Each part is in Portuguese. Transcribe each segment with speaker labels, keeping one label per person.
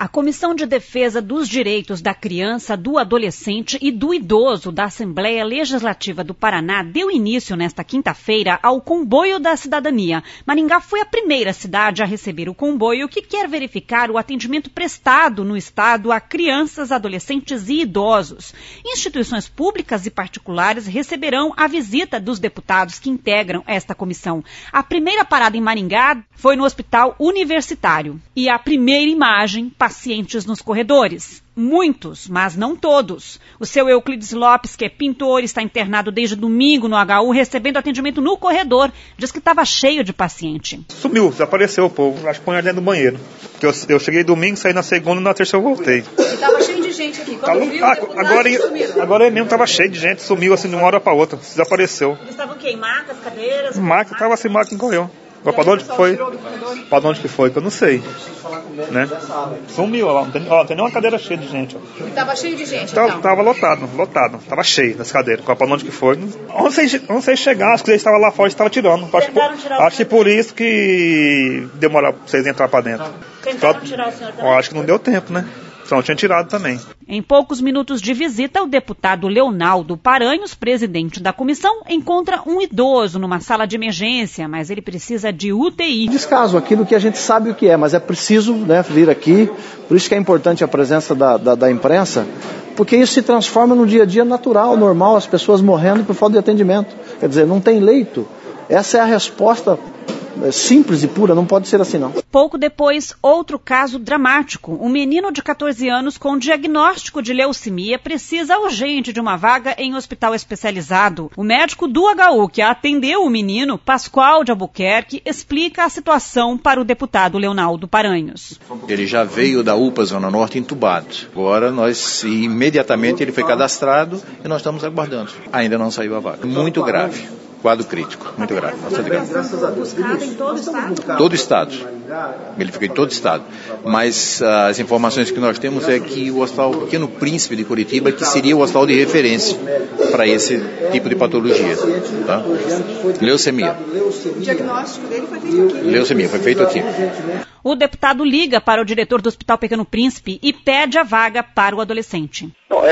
Speaker 1: A Comissão de Defesa dos Direitos da Criança, do Adolescente e do Idoso da Assembleia Legislativa do Paraná deu início nesta quinta-feira ao Comboio da Cidadania. Maringá foi a primeira cidade a receber o comboio que quer verificar o atendimento prestado no estado a crianças, adolescentes e idosos. Instituições públicas e particulares receberão a visita dos deputados que integram esta comissão. A primeira parada em Maringá foi no Hospital Universitário. E a primeira imagem, pacientes nos corredores. Muitos, mas não todos. O seu Euclides Lopes, que é pintor, está internado desde domingo no HU, recebendo atendimento no corredor. Diz que estava cheio de paciente.
Speaker 2: Sumiu, desapareceu o povo. Acho que põe dentro do banheiro. Eu cheguei domingo, saí na segunda e na terça eu voltei.
Speaker 3: Estava cheio de gente aqui. Quando viu,
Speaker 2: agora mesmo estava cheio de gente. Sumiu assim de uma hora para outra. Desapareceu.
Speaker 1: Eles estavam o quê? Em macas, cadeiras?
Speaker 2: Maca, estava sem maca, encorreu. Para onde que foi? Para onde que foi? Que eu não sei. Né? Sumiu, ó. Não tem nenhuma cadeira cheia de gente.
Speaker 3: E estava cheio de gente, então?
Speaker 2: Estava lotado. Estava cheio das cadeiras. Para onde que foi? Não sei chegar, acho que eles estavam lá fora e estavam tirando. Acho que por isso que demorou para vocês entrar para dentro.
Speaker 1: Tentaram tirar o senhor também?
Speaker 2: Acho que não deu tempo, né? Só tinha tirado também.
Speaker 1: Em poucos minutos de visita, o deputado Leonaldo Paranhos, presidente da comissão, encontra um idoso numa sala de emergência, mas ele precisa de UTI.
Speaker 4: Descaso aquilo que a gente sabe o que é, mas é preciso, né, vir aqui. Por isso que é importante a presença da imprensa, porque isso se transforma no dia a dia natural, normal, as pessoas morrendo por falta de atendimento. Quer dizer, não tem leito. Essa é a resposta simples e pura, não pode ser assim não.
Speaker 1: Pouco depois, outro caso dramático. Um menino de 14 anos com diagnóstico de leucemia precisa urgente de uma vaga em hospital especializado. O médico do HU que atendeu o menino, Pascoal de Albuquerque, explica a situação para o deputado Leonaldo Paranhos.
Speaker 5: Ele já veio da UPA Zona Norte entubado. Agora imediatamente ele foi cadastrado e nós estamos aguardando. Ainda não saiu a vaga. Muito grave. Quadro crítico, muito grave.
Speaker 1: Buscado em todo o estado?
Speaker 5: Todo o estado. Ele ficou em todo o estado. Mas as informações que nós temos é que o Hospital Pequeno Príncipe de Curitiba, que seria o hospital de referência para esse tipo de patologia. Tá? Leucemia.
Speaker 3: O diagnóstico dele foi feito aqui.
Speaker 5: Leucemia, foi feito aqui.
Speaker 1: O deputado liga para o diretor do Hospital Pequeno Príncipe e pede a vaga para o adolescente.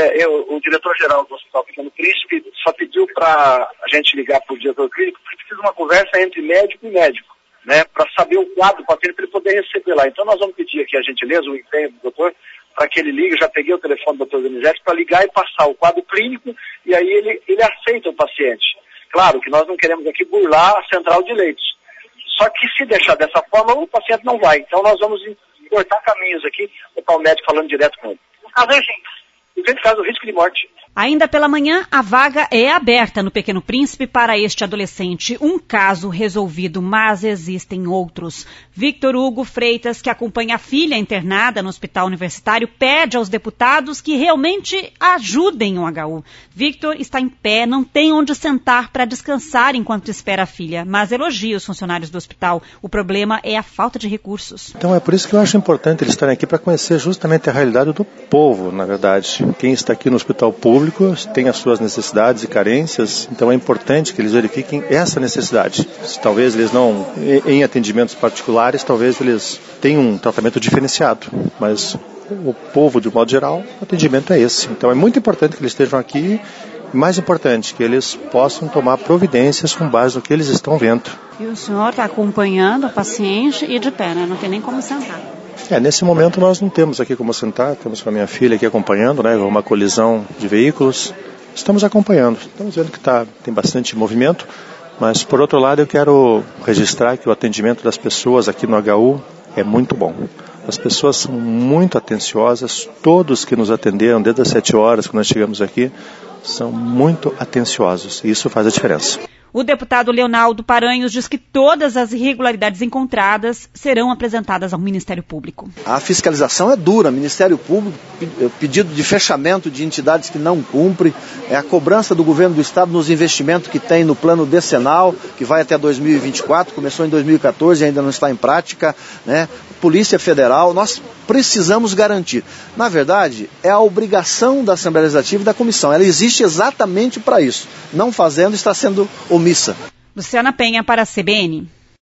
Speaker 6: O diretor-geral do Hospital Pequeno Príncipe só pediu para a gente ligar para o diretor clínico, porque precisa de uma conversa entre médico e médico, né, para saber o quadro do paciente, para ele poder receber lá. Então nós vamos pedir aqui a gentileza, o empenho do doutor, para que ele ligue. Já peguei o telefone do doutor Donizete para ligar e passar o quadro clínico, e aí ele aceita o paciente. Claro que nós não queremos aqui burlar a central de leitos. Só que se deixar dessa forma, o paciente não vai. Então nós vamos cortar caminhos aqui, botar o médico falando direto com ele. Caso urgente. Em caso, risco de morte.
Speaker 1: Ainda pela manhã, a vaga é aberta no Pequeno Príncipe para este adolescente. Um caso resolvido, mas existem outros. Victor Hugo Freitas, que acompanha a filha internada no Hospital Universitário, pede aos deputados que realmente ajudem o HU. Victor está em pé, não tem onde sentar para descansar enquanto espera a filha, mas elogia os funcionários do hospital. O problema é a falta de recursos.
Speaker 7: Então é por isso que eu acho importante eles estarem aqui para conhecer justamente a realidade do povo, na verdade. Quem está aqui no hospital público tem as suas necessidades e carências, então é importante que eles verifiquem essa necessidade. Talvez eles não, em atendimentos particulares, talvez eles tenham um tratamento diferenciado, mas o povo, de modo geral, o atendimento é esse. Então é muito importante que eles estejam aqui, e mais importante, que eles possam tomar providências com base no que eles estão vendo.
Speaker 1: E o senhor está acompanhando o paciente e de pé, né? Não tem nem como sentar.
Speaker 7: Nesse momento nós não temos aqui como sentar, temos com a minha filha aqui acompanhando, né, uma colisão de veículos, estamos acompanhando, estamos vendo que tem bastante movimento, mas por outro lado eu quero registrar que o atendimento das pessoas aqui no HU é muito bom. As pessoas são muito atenciosas, todos que nos atenderam desde as 7 horas que nós chegamos aqui, são muito atenciosos e isso faz a diferença.
Speaker 1: O deputado Leonaldo Paranhos diz que todas as irregularidades encontradas serão apresentadas ao Ministério Público.
Speaker 4: A fiscalização é dura, Ministério Público, pedido de fechamento de entidades que não cumprem, a cobrança do governo do Estado nos investimentos que tem no plano decenal, que vai até 2024, começou em 2014 e ainda não está em prática, né? Polícia Federal, nós precisamos garantir. Na verdade, é a obrigação da Assembleia Legislativa e da Comissão. Ela existe exatamente para isso. Não fazendo, está sendo omissa.
Speaker 1: Luciana Penha para a CBN.